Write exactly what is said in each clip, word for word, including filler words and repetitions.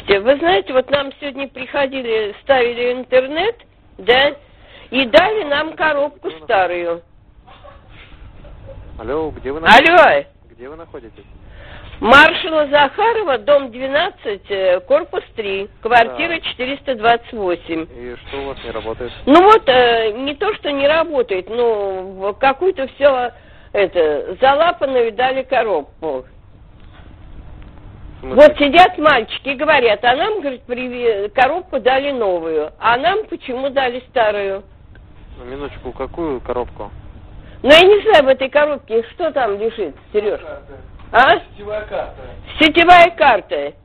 Здрасте. Вы знаете, вот нам сегодня приходили, ставили интернет, да, и дали нам коробку старую. Алло, где вы находитесь? Алло. Где вы находитесь? Маршала Захарова, дом двенадцать, корпус три, квартира Да. четыреста двадцать восемь. И что у вас не работает? Ну вот, э, не то, что не работает, но какую-то все, это, залапанную дали коробку. Вот сидят мальчики и говорят, а нам, говорит, приви... коробку дали новую, а нам почему дали старую? На минуточку, какую коробку? Ну, я не знаю, в этой коробке что там лежит, Сереж? А? Сетевая карта. Сетевая карта.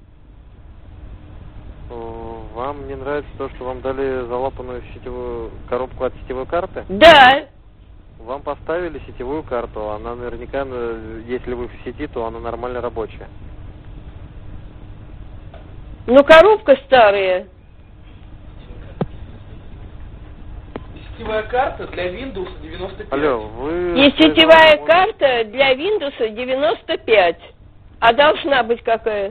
Вам не нравится то, что вам дали залапанную сетевую коробку от сетевой карты? Да. Вам поставили сетевую карту, она наверняка, если вы в сети, то она нормально рабочая. Ну, коробка старая. Сетевая карта для Windows девяносто пять. Алло, вы... И сетевая карта для Windows девяносто пять. А должна быть какая?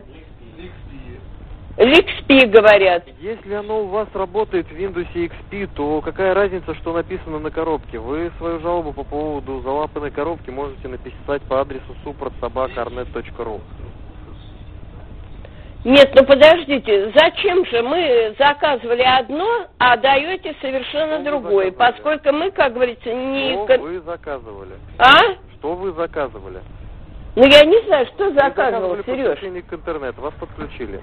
икс пи, говорят. Если оно у вас работает в Windows икс пи, то какая разница, что написано на коробке? Вы свою жалобу по поводу залапанной коробки можете написать по адресу support собака арнет точка ру. Нет, ну подождите, зачем же мы заказывали одно, а даете совершенно другое, поскольку мы, как говорится, не... Что вы заказывали? А? Что вы заказывали? Ну я не знаю, что заказывал, вы Сереж. подключение к интернету, вас подключили.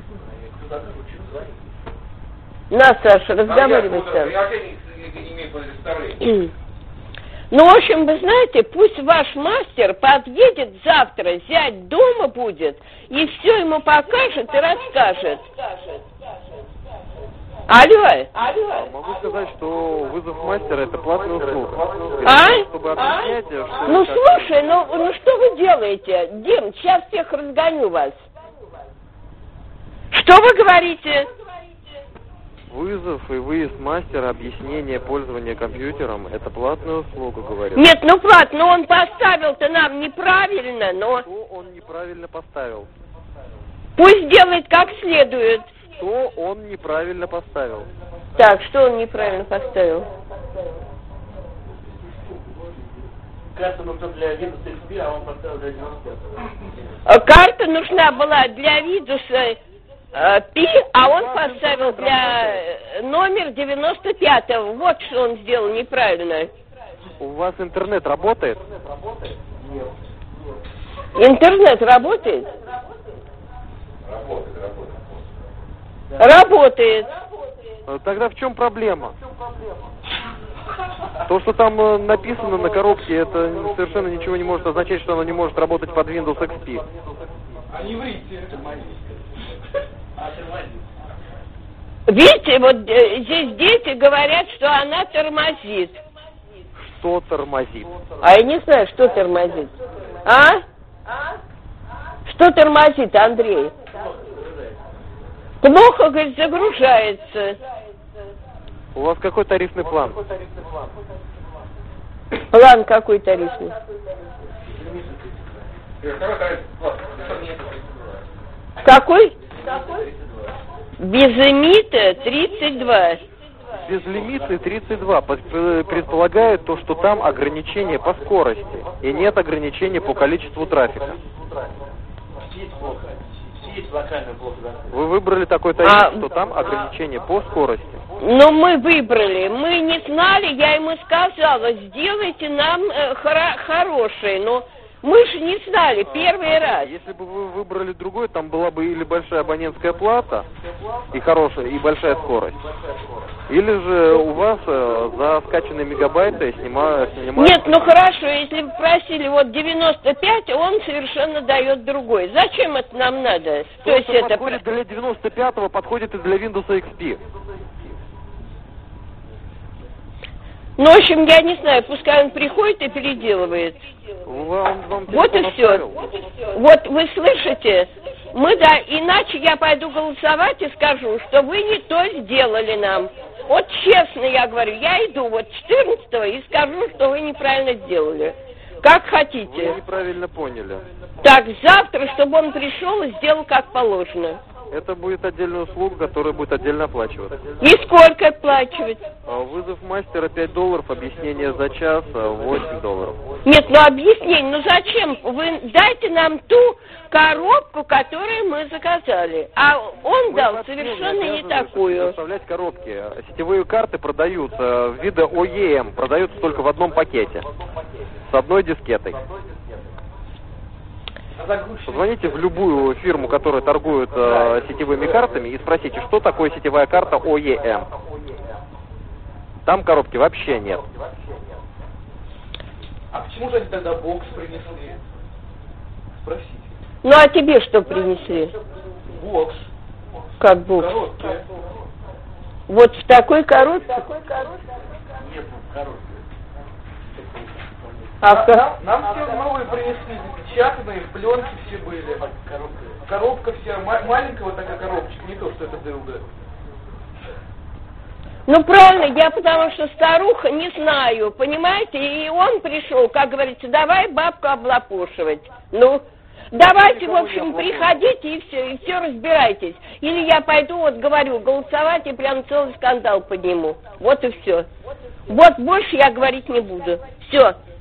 На, Саша, разговаривай там. Я не имею представления. Ну, в общем, вы знаете, пусть ваш мастер подъедет завтра, зять дома будет, и все ему покажет и расскажет. Алло. Алло. Могу сказать, что вызов мастера — это платная услуга. А? Чтобы объяснять, что... Ну, слушай, ну, ну что вы делаете? Дим, сейчас всех разгоню вас. Что вы говорите? Вызов и выезд мастера, объяснение пользования компьютером — это платная услуга, говорят. Нет, ну платно, но он поставил-то нам неправильно, но... Что он неправильно поставил? Пусть делает как следует. Что он неправильно поставил? Так, что он неправильно поставил? Карта нужна для Windows икс пи, а он поставил для девяносто пять. Карта нужна была для Windows Пи, а он поставил для номер девяносто пятого. Вот что он сделал неправильно. У вас интернет работает? Нет. Интернет работает? Работает, работает. Работает. Тогда в чем проблема? То, что там написано на коробке, это совершенно ничего не может означать, что оно не может работать под Windows икс пи. А не врите, это мои. Видите, вот э, здесь дети говорят, что она тормозит. Что тормозит? А я не знаю, что тормозит. А? Что тормозит, Андрей? Плохо, говорит, загружается. У вас какой тарифный план? План какой тарифный? Какой? Безлимита тридцать два. Безлимитный тридцать два предполагает то, что там ограничение по скорости и нет ограничения по количеству трафика. Вы выбрали такой тариф, А, что там ограничение по скорости. Ну, мы выбрали. Мы не знали, я ему сказала, сделайте нам э, хоро- хорошее, но мы же не знали первый раз. Если бы вы выбрали другой, там была бы или большая абонентская плата, и хорошая, и большая скорость. Или же у вас э, за скачанные мегабайты снимают... снимают... Нет, ну хорошо, если вы просили вот девяносто пять, он совершенно дает другой. Зачем это нам надо? То, То есть что это... подходит для девяносто пятого, подходит и для Windows икс пи. Ну, в общем, я не знаю, пускай он приходит и переделывает. Вам, вам Вот и все. Вот вы слышите? Мы, да, иначе я пойду голосовать и скажу, что вы не то сделали нам. Вот честно я говорю, я иду вот четырнадцатого и скажу, что вы неправильно сделали. Как хотите. Вы неправильно поняли. Так, завтра, чтобы он пришел и сделал как положено. Это будет отдельная услуга, которая будет отдельно оплачиваться. И сколько оплачивать? Вызов мастера пять долларов, объяснение за час восемь долларов. Нет, ну объяснение, ну зачем? Вы дайте нам ту коробку, которую мы заказали. А он Мы дал вообще совершенно не обязаны такую. Доставлять коробки. Сетевые карты продаются, вида о и эм, продаются только в одном пакете. С одной дискетой. Позвоните в любую фирму, которая торгует э, сетевыми картами, и спросите, что такое сетевая карта о и эм. Там коробки вообще нет. А почему же они тогда бокс принесли? Спросите. Ну а тебе что принесли? Бокс. Как бокс? Коробки. Вот в такой коробке? Нет, коробки. А Нам, как? нам, нам все новые принесли, запечатанные, пленки все были. Коробка. Коробка вся, ма- маленькая вот такая коробочка, не то, что это дылда. Ну правильно, я потому что старуха не знаю, понимаете? И он пришел, как говорится, давай бабку облапошивать. Ну, давайте, в общем, приходите и все, и все разбирайтесь. Или я пойду, вот говорю, голосовать и прям целый скандал подниму. Вот и все. Вот больше я говорить не буду. Все.